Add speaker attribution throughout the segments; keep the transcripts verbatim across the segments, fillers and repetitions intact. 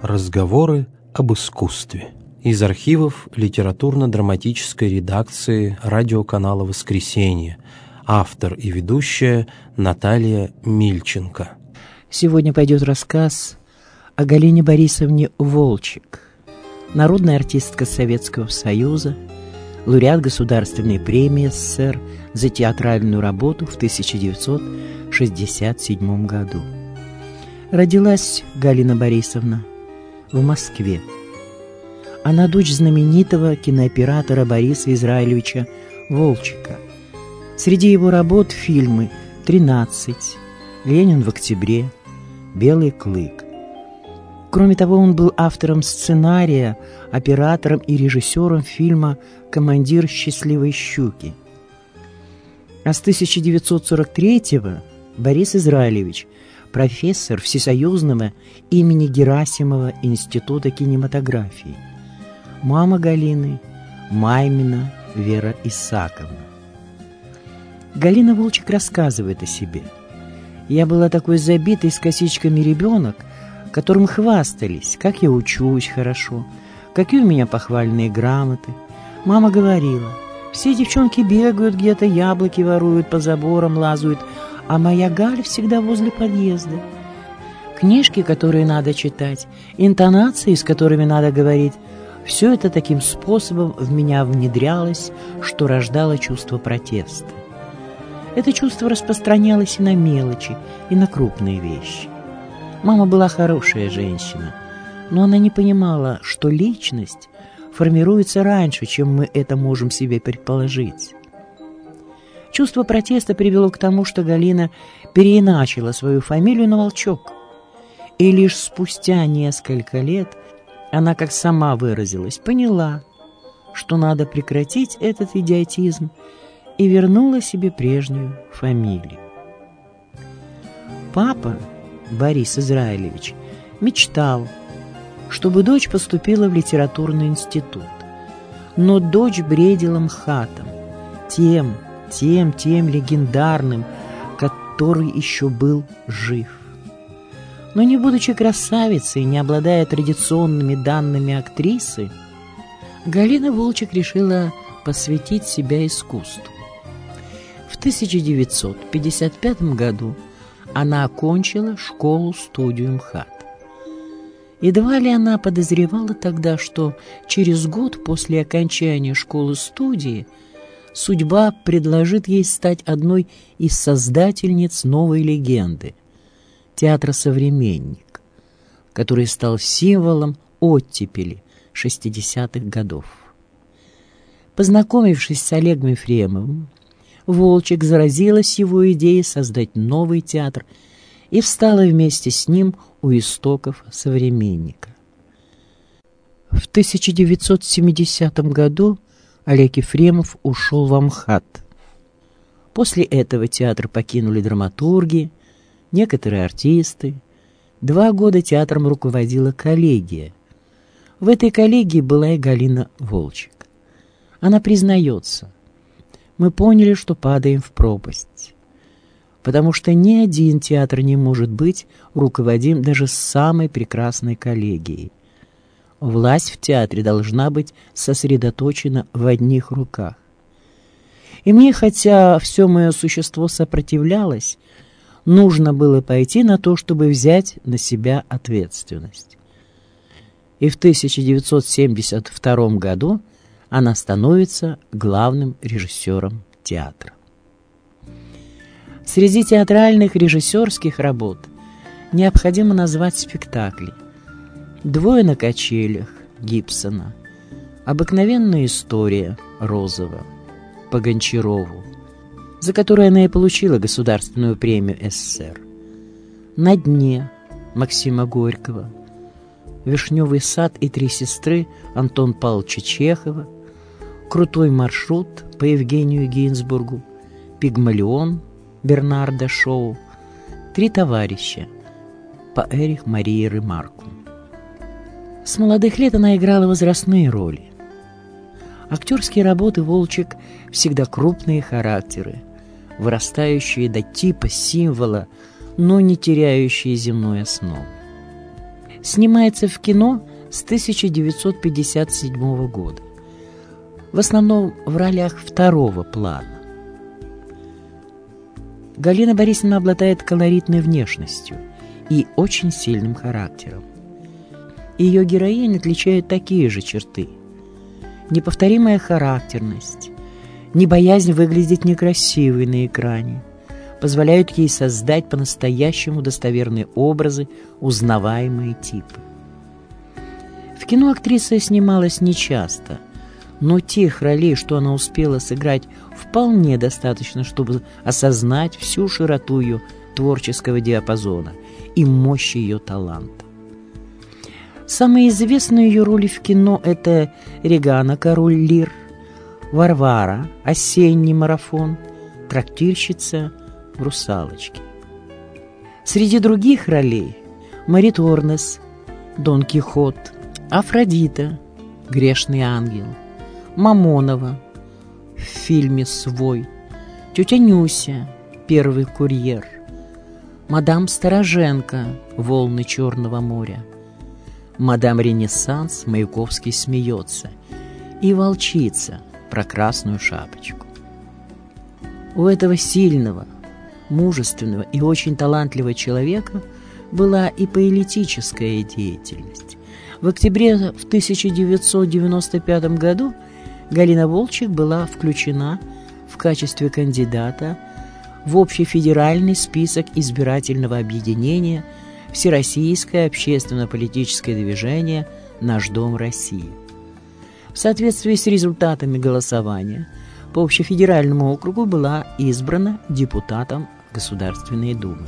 Speaker 1: Разговоры об искусстве. Из архивов литературно-драматической редакции радиоканала «Воскресенье». Автор и ведущая Наталья Мильченко.
Speaker 2: Сегодня пойдет рассказ о Галине Борисовне Волчек, народная артистка Советского Союза, лауреат Государственной премии СССР за театральную работу в тысяча девятьсот шестьдесят седьмом году. Родилась Галина Борисовна в Москве. Она дочь знаменитого кинооператора Бориса Израилевича Волчека. Среди его работ фильмы «тринадцать», «Ленин в октябре», «Белый клык». Кроме того, он был автором сценария, оператором и режиссером фильма «Командир счастливой щуки». А с тысяча девятьсот сорок третьего Борис Израилевич, профессор Всесоюзного имени Герасимова Института кинематографии. Мама Галины – Маймина Вера Исааковна. Галина Волчек рассказывает о себе. «Я была такой забитый с косичками ребенок, которым хвастались, как я учусь хорошо, какие у меня похвальные грамоты. Мама говорила, все девчонки бегают где-то, яблоки воруют, по заборам лазают, а моя Галя всегда возле подъезда. Книжки, которые надо читать, интонации, с которыми надо говорить, все это таким способом в меня внедрялось, что рождало чувство протеста. Это чувство распространялось и на мелочи, и на крупные вещи. Мама была хорошая женщина, но она не понимала, что личность формируется раньше, чем мы это можем себе предположить. Чувство протеста привело к тому, что Галина переиначила свою фамилию на Волчок. И лишь спустя несколько лет она, как сама выразилась, поняла, что надо прекратить этот идиотизм, и вернула себе прежнюю фамилию. Папа, Борис Израилевич, мечтал, чтобы дочь поступила в литературный институт. Но дочь бредила МХАТом, тем, тем, тем легендарным, который еще был жив. Но не будучи красавицей, не обладая традиционными данными актрисы, Галина Волчек решила посвятить себя искусству. В тысяча девятьсот пятьдесят пятом году она окончила школу-студию МХАТ. Едва ли она подозревала тогда, что через год после окончания школы-студии судьба предложит ей стать одной из создательниц новой легенды – театра «Современник», который стал символом оттепели шестидесятых годов. Познакомившись с Олегом Ефремовым, Волчек заразилась его идеей создать новый театр и встала вместе с ним у истоков «Современника». В тысяча девятьсот семидесятом году Олег Ефремов ушел в МХАТ. После этого театр покинули драматурги, некоторые артисты. Два года театром руководила коллегия. В этой коллегии была и Галина Волчек. Она признается: мы поняли, что падаем в пропасть, потому что ни один театр не может быть руководим даже самой прекрасной коллегией. Власть в театре должна быть сосредоточена в одних руках. И мне, хотя все мое существо сопротивлялось, нужно было пойти на то, чтобы взять на себя ответственность. И в тысяча девятьсот семьдесят втором году она становится главным режиссером театра. Среди театральных режиссерских работ необходимо назвать спектакли «Двое на качелях» Гибсона, «Обыкновенная история» Розова, по Гончарову, за которую она и получила Государственную премию СССР, «На дне» Максима Горького, «Вишневый сад» и «Три сестры» Антона Павловича Чехова, «Крутой маршрут» по Евгению Гинзбургу, «Пигмалион» Бернарда Шоу, «Три товарища» по Эрих Марии Ремарку. С молодых лет она играла возрастные роли. Актерские работы Волчек всегда крупные характеры, вырастающие до типа, символа, но не теряющие земной основы. снимается в кино с тысяча девятьсот пятьдесят седьмого года, в основном в ролях второго плана. Галина Борисовна обладает колоритной внешностью и очень сильным характером. Ее героинь отличают такие же черты: неповторимая характерность, не боязнь выглядеть некрасивой на экране, позволяют ей создать по-настоящему достоверные образы, узнаваемые типы. В кино актриса снималась нечасто, но тех ролей, что она успела сыграть, вполне достаточно, чтобы осознать всю широту ее творческого диапазона и мощь ее таланта. Самые известные ее роли в кино – это Регана, король лир, Варвара, осенний марафон, трактирщица в «Русалочке». Среди других ролей – Мариторнес, Дон Кихот, Афродита, грешный ангел, Мамонова в фильме «Свой», тетя Нюся, первый курьер, мадам Староженко, волны Черного моря, мадам Ренессанс, Маяковский смеется, и волчица про красную шапочку. У этого сильного, мужественного и очень талантливого человека была и политическая деятельность. В октябре в тысяча девятьсот девяносто пятом году Галина Волчек была включена в качестве кандидата в общефедеральный список избирательного объединения Всероссийское общественно-политическое движение «Наш дом России». В соответствии с результатами голосования по общефедеральному округу была избрана депутатом Государственной Думы.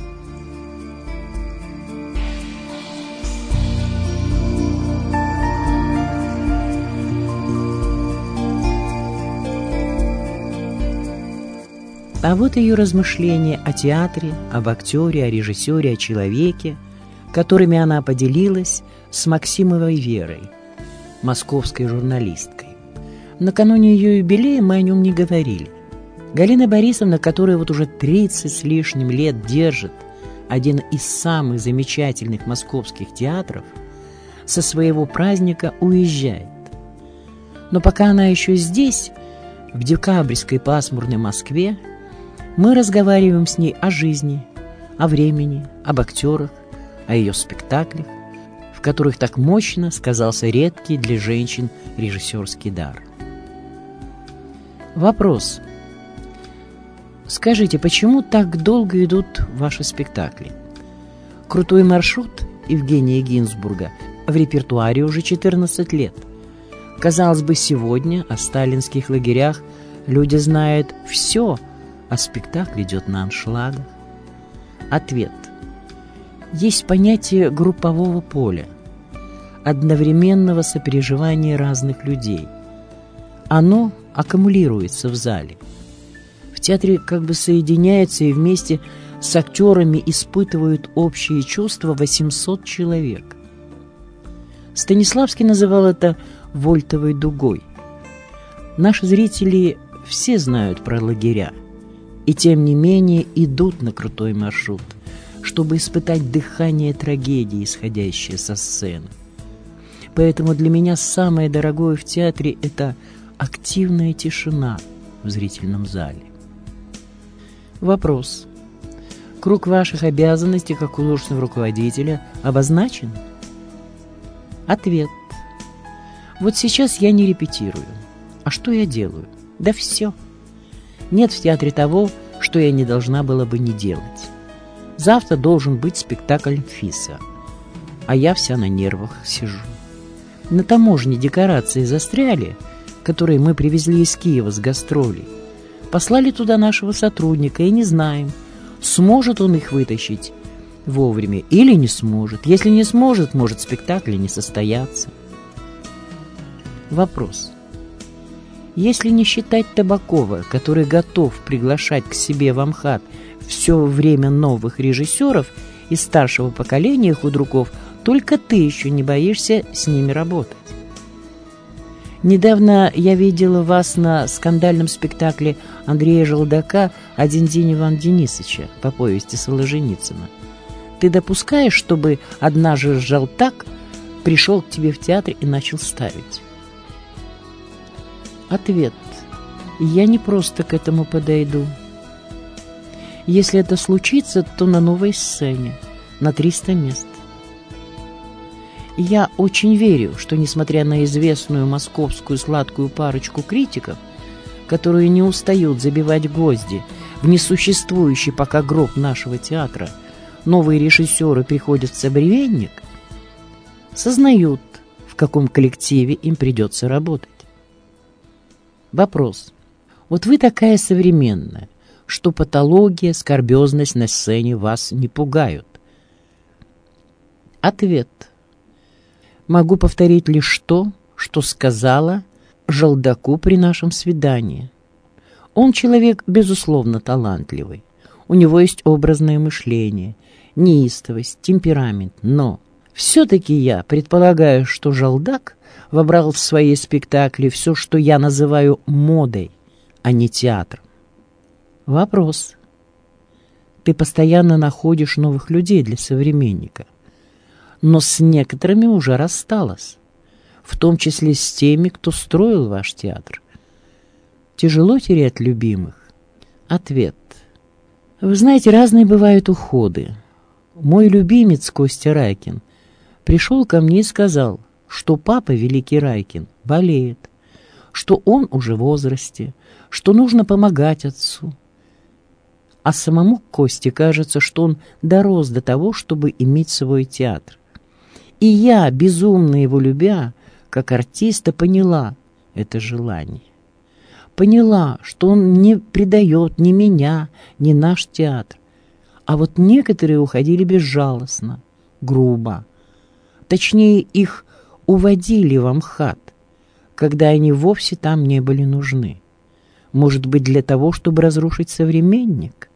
Speaker 2: А вот ее размышления о театре, об актере, о режиссере, о человеке, которыми она поделилась с Максимовой Верой, московской журналисткой. Накануне ее юбилея мы о нем не говорили. Галина Борисовна, которая вот уже тридцать с лишним лет держит один из самых замечательных московских театров, со своего праздника уезжает. Но пока она еще здесь, в декабрьской пасмурной Москве, мы разговариваем с ней о жизни, о времени, об актерах, о ее спектаклях, в которых так мощно сказался редкий для женщин режиссерский дар. Вопрос. Скажите, почему так долго идут ваши спектакли? «Крутой маршрут» Евгения Гинзбурга в репертуаре уже четырнадцать лет. Казалось бы, сегодня о сталинских лагерях люди знают все, а спектакль идет на аншлагах. Ответ. Есть понятие группового поля, одновременного сопереживания разных людей. Оно аккумулируется в зале. В театре как бы соединяются и вместе с актерами испытывают общие чувства восемьсот человек. Станиславский называл это вольтовой дугой. Наши зрители все знают про лагеря, и тем не менее идут на крутой маршрут, чтобы испытать дыхание трагедии, исходящее со сцены. Поэтому для меня самое дорогое в театре – это активная тишина в зрительном зале. Вопрос. Круг ваших обязанностей как художественного руководителя обозначен? Ответ. Вот сейчас я не репетирую. А что я делаю? Да все. Нет в театре того, что я не должна была бы не делать. Завтра должен быть спектакль «Фиса», а я вся на нервах сижу. На таможне декорации застряли, которые мы привезли из Киева с гастролей. Послали туда нашего сотрудника и не знаем, сможет он их вытащить вовремя или не сможет. Если не сможет, может спектакль не состояться. Вопрос. Если не считать Табакова, который готов приглашать к себе в Амхат все время новых режиссеров из старшего поколения худруков, только ты еще не боишься с ними работать. Недавно я видела вас на скандальном спектакле Андрея Желдака «Один день Ивана Денисовича» по повести Солженицына. ты допускаешь, чтобы однажды Жалтак пришел к тебе в театр и начал ставить? Ответ. Я не просто к этому подойду. Если это случится, то на новой сцене, на триста мест. Я очень верю, что, несмотря на известную московскую сладкую парочку критиков, которые не устают забивать гвозди в несуществующий пока гроб нашего театра, новые режиссеры приходят в современник, сознают, в каком коллективе им придется работать. Вопрос. Вот вы такая современная, что патология, скорбезность на сцене вас не пугают. Ответ. Могу повторить лишь то, что сказала Жалдаку при нашем свидании. Он человек, безусловно, талантливый. У него есть образное мышление, неистовость, темперамент. Но все-таки я предполагаю, что Жалдак вобрал в свои спектакли все, что я называю модой, а не театром. Вопрос. Ты постоянно находишь новых людей для современника, но с некоторыми уже рассталась, в том числе с теми, кто строил ваш театр. Тяжело терять любимых? Ответ. Вы знаете, разные бывают уходы. Мой любимец Костя Райкин пришел ко мне и сказал, что папа, великий Райкин, болеет, что он уже в возрасте, что нужно помогать отцу. А самому Косте кажется, что он дорос до того, чтобы иметь свой театр. И я, безумно его любя, как артиста, поняла это желание. Поняла, что он не предает ни меня, ни наш театр. А вот некоторые уходили безжалостно, грубо. Точнее, их уводили в МХАТ, когда они вовсе там не были нужны. Может быть, для того, чтобы разрушить современник?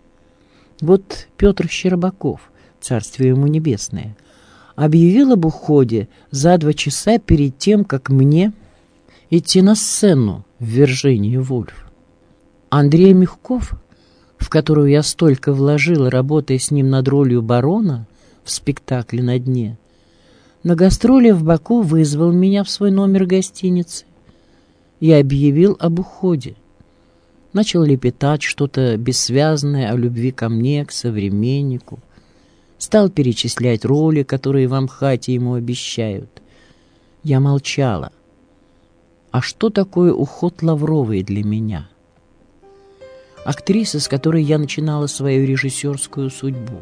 Speaker 2: Вот Петр Щербаков, царствие ему небесное, объявил об уходе за два часа перед тем, как мне идти на сцену в Вирджинии Вульф. Андрей Мягков, в которую я столько вложила, работая с ним над ролью барона в спектакле «На дне», на гастроли в Баку вызвал меня в свой номер гостиницы и объявил об уходе. Начал лепетать что-то бессвязное о любви ко мне, к современнику. Стал перечислять роли, которые в МХАТе ему обещают. Я молчала. А что такое уход Лавровой для меня? Актриса, с которой я начинала свою режиссерскую судьбу.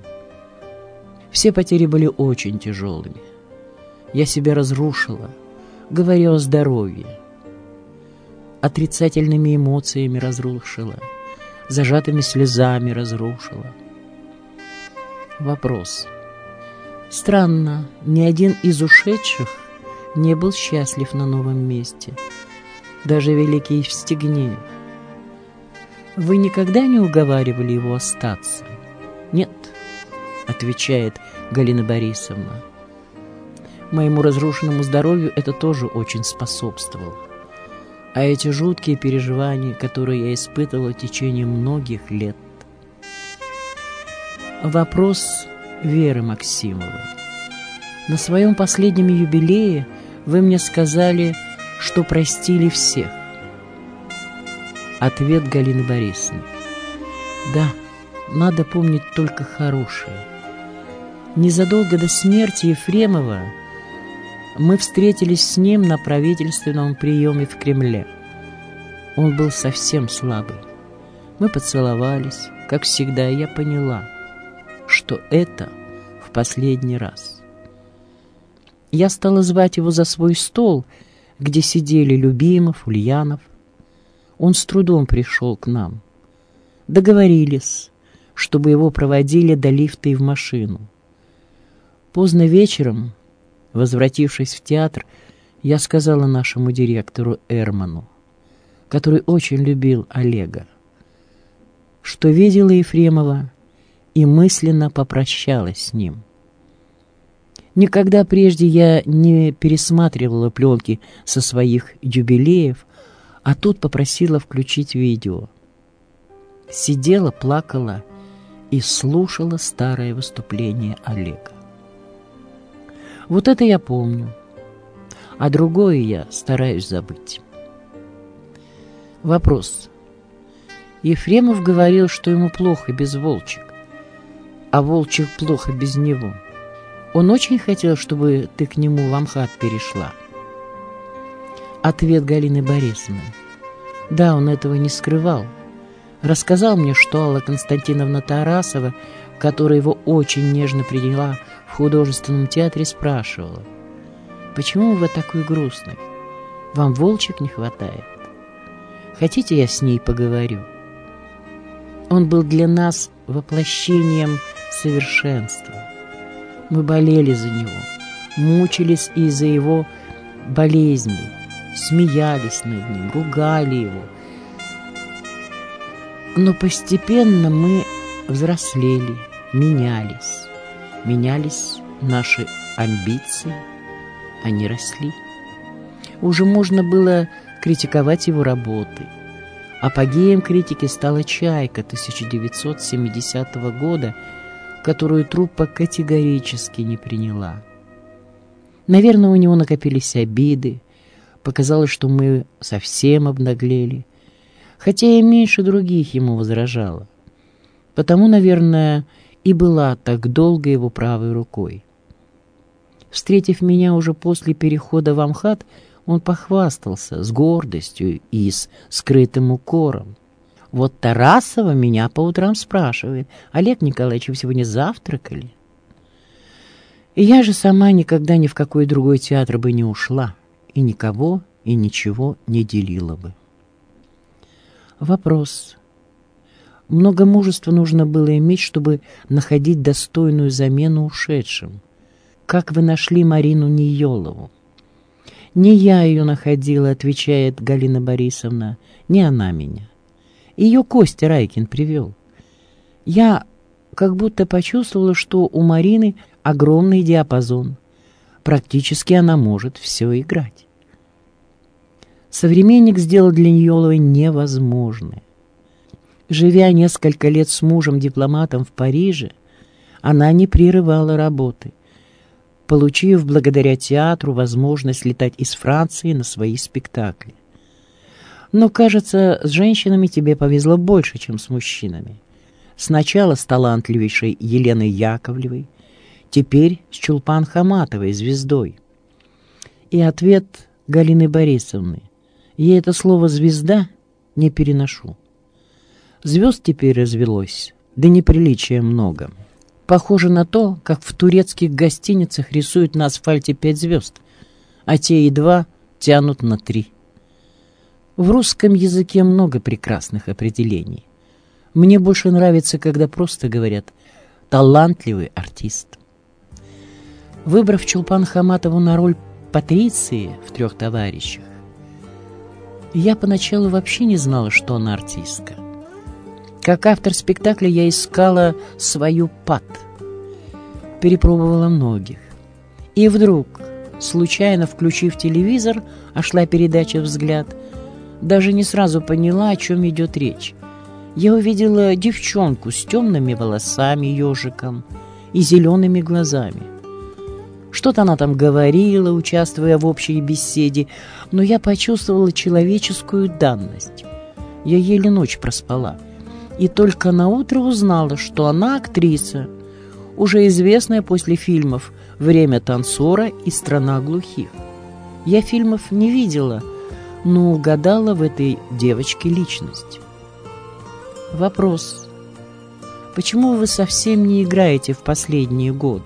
Speaker 2: Все потери были очень тяжелыми. Я себя разрушила, говоря о здоровье. Отрицательными эмоциями разрушила, зажатыми слезами разрушила. Вопрос. Странно, ни один из ушедших не был счастлив на новом месте. Даже великий Евстигнеев. Вы никогда не уговаривали его остаться? Нет, отвечает Галина Борисовна. Моему разрушенному здоровью это тоже очень способствовало. А эти жуткие переживания, которые я испытывала в течение многих лет. Вопрос Веры Максимовой. На своем последнем юбилее вы мне сказали, что простили всех. Ответ Галины Борисовны. Да, надо помнить только хорошее. Незадолго до смерти Ефремова мы встретились с ним на правительственном приеме в Кремле. Он был совсем слабый. Мы поцеловались. Как всегда, я поняла, что это в последний раз. Я стала звать его за свой стол, где сидели Любимов, Ульянов. Он с трудом пришел к нам. Договорились, чтобы его проводили до лифта и в машину. Поздно вечером, возвратившись в театр, я сказала нашему директору Эрману, который очень любил Олега, что видела Ефремова и мысленно попрощалась с ним. Никогда прежде я не пересматривала пленки со своих юбилеев, а тут попросила включить видео. Сидела, плакала и слушала старое выступление Олега. Вот это я помню, а другое я стараюсь забыть. Вопрос. Ефремов говорил, что ему плохо без Волчек, а Волчек плохо без него. Он очень хотел, чтобы ты к нему в Амхат перешла. Ответ Галины Борисовны. Да, он этого не скрывал. Рассказал мне, что Алла Константиновна Тарасова, которая его очень нежно приняла в художественном театре, спрашивала: «Почему вы такой грустный? Вам Волчек не хватает? Хотите, я с ней поговорю?» Он был для нас воплощением совершенства. Мы болели за него, мучились из-за его болезней, смеялись над ним, ругали его. Но постепенно мы взрослели, менялись. Менялись наши амбиции, они росли. Уже можно было критиковать его работы. Апогеем критики стала «Чайка» тысяча девятьсот семидесятого года, которую труппа категорически не приняла. Наверное, у него накопились обиды, показалось, что мы совсем обнаглели, хотя я меньше других ему возражала. Потому, наверное, и была так долго его правой рукой. Встретив меня уже после перехода в Амхат, он похвастался с гордостью и с скрытым укором. Вот Тарасова меня по утрам спрашивает: «Олег Николаевич, вы сегодня завтракали?» И я же сама никогда ни в какой другой театр бы не ушла, и никого, и ничего не делила бы. Вопрос. Много мужества нужно было иметь, чтобы находить достойную замену ушедшим. Как вы нашли Марину Ниелову? Не я ее находила, отвечает Галина Борисовна, не она меня. Ее Костя Райкин привел. Я как будто почувствовала, что у Марины огромный диапазон. Практически она может все играть. Современник сделал для Ниеловой невозможное. Живя несколько лет с мужем-дипломатом в Париже, она не прерывала работы, получив благодаря театру возможность летать из Франции на свои спектакли. Но, кажется, с женщинами тебе повезло больше, чем с мужчинами. Сначала с талантливейшей Еленой Яковлевой, теперь с Чулпан Хаматовой, звездой. И ответ Галины Борисовны. Я это слово «звезда» не переношу. Звезд теперь развелось, да неприличия много. Похоже на то, как в турецких гостиницах рисуют на асфальте пять звезд, а те и два тянут на три. В русском языке много прекрасных определений. Мне больше нравится, когда просто говорят «талантливый артист». Выбрав Чулпан Хаматову на роль Патриции в «Трех товарищах», я поначалу вообще не знала, что она артистка. Как автор спектакля я искала свою Пат, перепробовала многих. И вдруг, случайно включив телевизор, а шла передача «Взгляд», даже не сразу поняла, о чем идет речь. Я увидела девчонку с темными волосами, ежиком и зелеными глазами. Что-то она там говорила, участвуя в общей беседе, но я почувствовала человеческую данность. Я еле ночь проспала. И только наутро узнала, что она актриса, уже известная после фильмов «Время танцора» и «Страна глухих». Я фильмов не видела, но угадала в этой девочке личность. Вопрос. Почему вы совсем не играете в последние годы?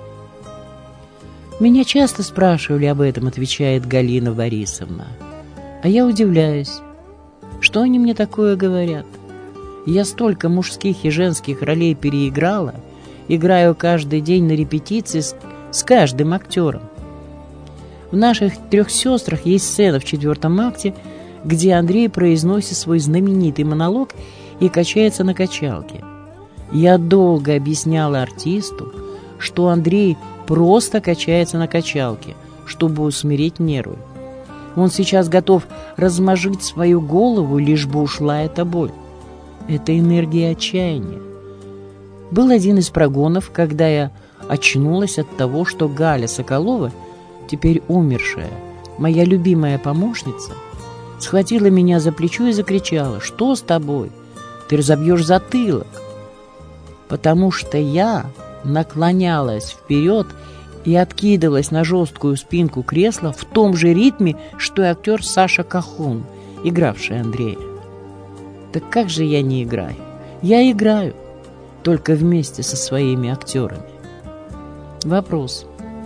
Speaker 2: Меня часто спрашивали об этом, отвечает Галина Борисовна. А я удивляюсь, что они мне такое говорят. Я столько мужских и женских ролей переиграла, играю каждый день на репетиции с, с каждым актером. В наших «Трех сестрах» есть сцена в четвертом акте, где Андрей произносит свой знаменитый монолог и качается на качалке. Я долго объясняла артисту, что Андрей просто качается на качалке, чтобы усмирить нервы. Он сейчас готов размозжить свою голову, лишь бы ушла эта боль. Это энергия отчаяния. Был один из прогонов, когда я очнулась от того, что Галя Соколова, теперь умершая, моя любимая помощница, схватила меня за плечо и закричала: «Что с тобой? Ты разобьешь затылок!» Потому что я наклонялась вперед и откидывалась на жесткую спинку кресла в том же ритме, что и актер Саша Кахун, игравший Андрея. Так как же я не играю? Я играю, только вместе со своими актерами. Вопрос.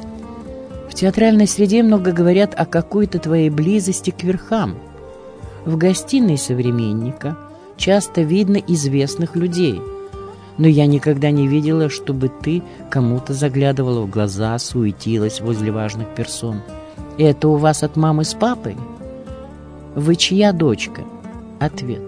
Speaker 2: В театральной среде много говорят о какой-то твоей близости к верхам. В гостиной «Современника» часто видно известных людей, но я никогда не видела, чтобы ты кому-то заглядывала в глаза, суетилась возле важных персон. Это у вас от мамы с папой? Вы чья дочка? Ответ.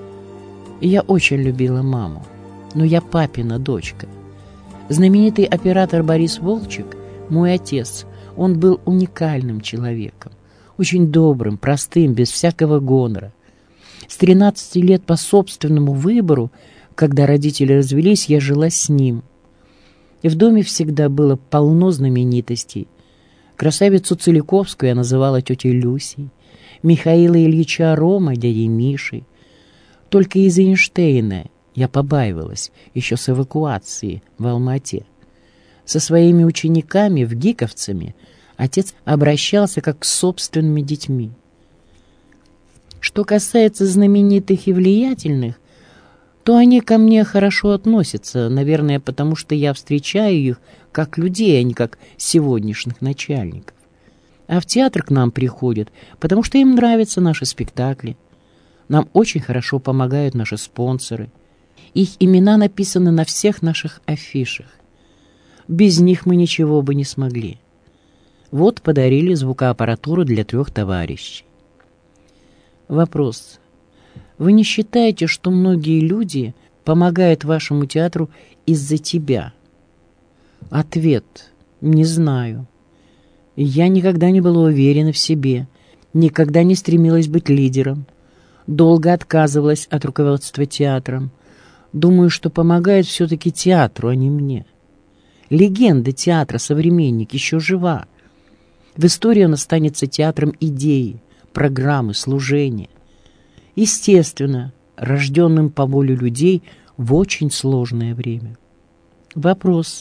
Speaker 2: Я очень любила маму, но я папина дочка. Знаменитый оператор Борис Волчек, мой отец, он был уникальным человеком, очень добрым, простым, без всякого гонора. С тринадцати лет по собственному выбору, когда родители развелись, я жила с ним. И в доме всегда было полно знаменитостей. Красавицу Целиковскую я называла тетей Люсей, Михаила Ильича Рома дядей Мишей. Только из Эйнштейна я побаивалась еще с эвакуации в Алма-Ате. Со своими учениками, вгиковцами, отец обращался как с собственными детьми. Что касается знаменитых и влиятельных, то они ко мне хорошо относятся, наверное, потому что я встречаю их как людей, а не как сегодняшних начальников. А в театр к нам приходят, потому что им нравятся наши спектакли. Нам очень хорошо помогают наши спонсоры. Их имена написаны на всех наших афишах. Без них мы ничего бы не смогли. Вот подарили звукоаппаратуру для трех товарищей. Вопрос. Вы не считаете, что многие люди помогают вашему театру из-за тебя? Ответ. Не знаю. Я никогда не была уверена в себе, никогда не стремилась быть лидером, долго отказывалась от руководства театром. Думаю, что помогает все-таки театру, а не мне. Легенда театра «Современник» еще жива. В истории он останется театром идеи, программы, служения. Естественно, рожденным по воле людей в очень сложное время. Вопрос.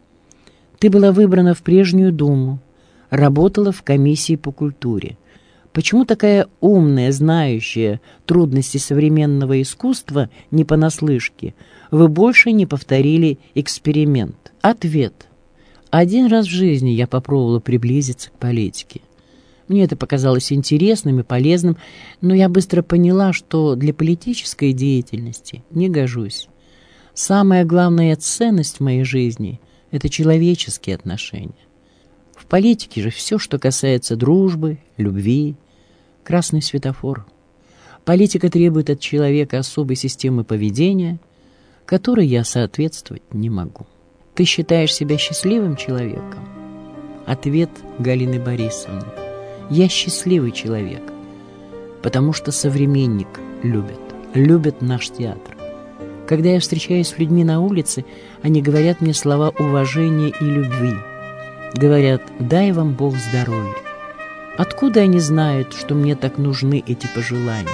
Speaker 2: Ты была выбрана в прежнюю Думу, работала в комиссии по культуре. Почему такая умная, знающая трудности современного искусства не понаслышке, вы больше не повторили эксперимент? Ответ. Один раз в жизни я попробовала приблизиться к политике. Мне это показалось интересным и полезным, но я быстро поняла, что для политической деятельности не гожусь. Самая главная ценность в моей жизни – это человеческие отношения. В политике же все, что касается дружбы, любви, красный светофор. Политика требует от человека особой системы поведения, которой я соответствовать не могу. Ты считаешь себя счастливым человеком? Ответ Галины Борисовны. Я счастливый человек, потому что «Современник» любят, любят наш театр. Когда я встречаюсь с людьми на улице, они говорят мне слова уважения и любви. Говорят: «Дай вам Бог здоровья». Откуда они знают, что мне так нужны эти пожелания?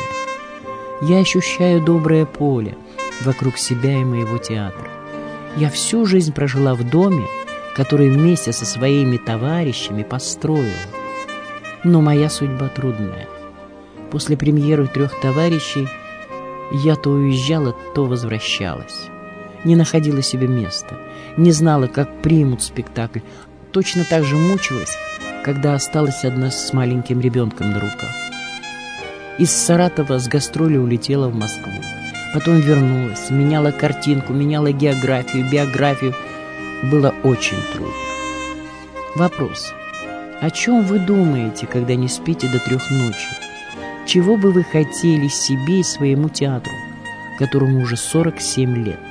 Speaker 2: Я ощущаю доброе поле вокруг себя и моего театра. Я всю жизнь прожила в доме, который вместе со своими товарищами построила. Но моя судьба трудная. После премьеры «Трех товарищей» я то уезжала, то возвращалась. Не находила себе места, не знала, как примут спектакль. Точно так же мучилась, когда осталась одна с маленьким ребенком на руках. Из Саратова с гастроли улетела в Москву. Потом вернулась, меняла картинку, меняла географию, биографию. Было очень трудно. Вопрос. О чем вы думаете, когда не спите до трех ночи? Чего бы вы хотели себе и своему театру, которому уже сорок семь лет?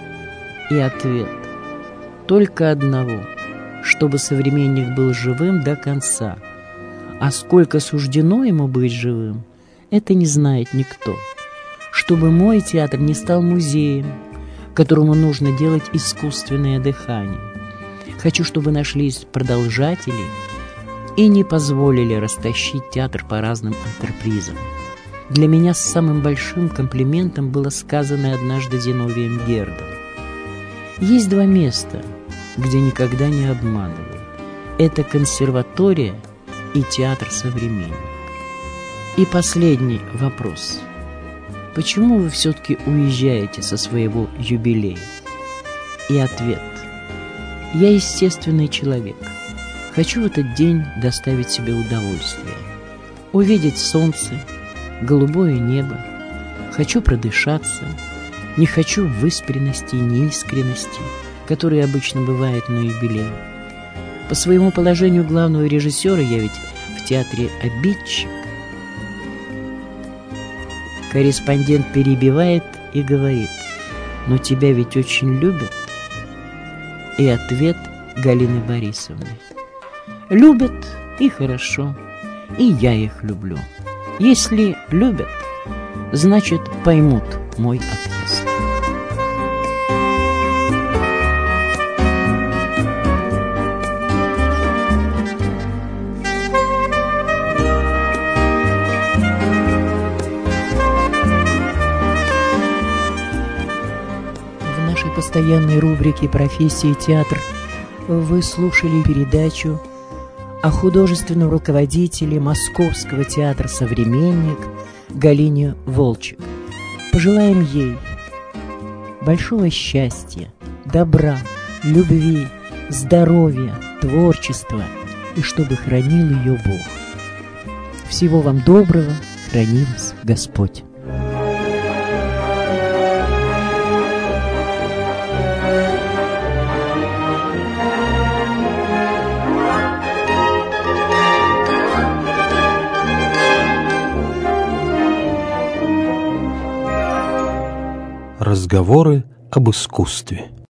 Speaker 2: И ответ. Только одного. Чтобы «Современник» был живым до конца. А сколько суждено ему быть живым, это не знает никто. Чтобы мой театр не стал музеем, которому нужно делать искусственное дыхание. Хочу, чтобы нашлись продолжатели и не позволили растащить театр по разным антрепризам. Для меня самым большим комплиментом было сказано однажды Зиновием Гердом: есть два места, где никогда не обманывают. Это консерватория и театр «Современник». И последний вопрос. Почему вы все-таки уезжаете со своего юбилея? И ответ. Я естественный человек. Хочу в этот день доставить себе удовольствие. Увидеть солнце, голубое небо. Хочу продышаться. Не хочу выспренности и неискренности, которые обычно бывают на юбилее. По своему положению главного режиссера я ведь в театре обидчик. Корреспондент перебивает и говорит: «Но тебя ведь очень любят». И ответ Галины Борисовны: «Любят, и хорошо, и я их люблю. Если любят, значит, поймут мой отъезд». В постоянной рубрике «Профессия и театр» вы слушали передачу о художественном руководителе Московского театра «Современник» Галине Волчек. Пожелаем ей большого счастья, добра, любви, здоровья, творчества, и чтобы хранил ее Бог. Всего вам доброго, храни вас Господь.
Speaker 1: Разговоры об искусстве.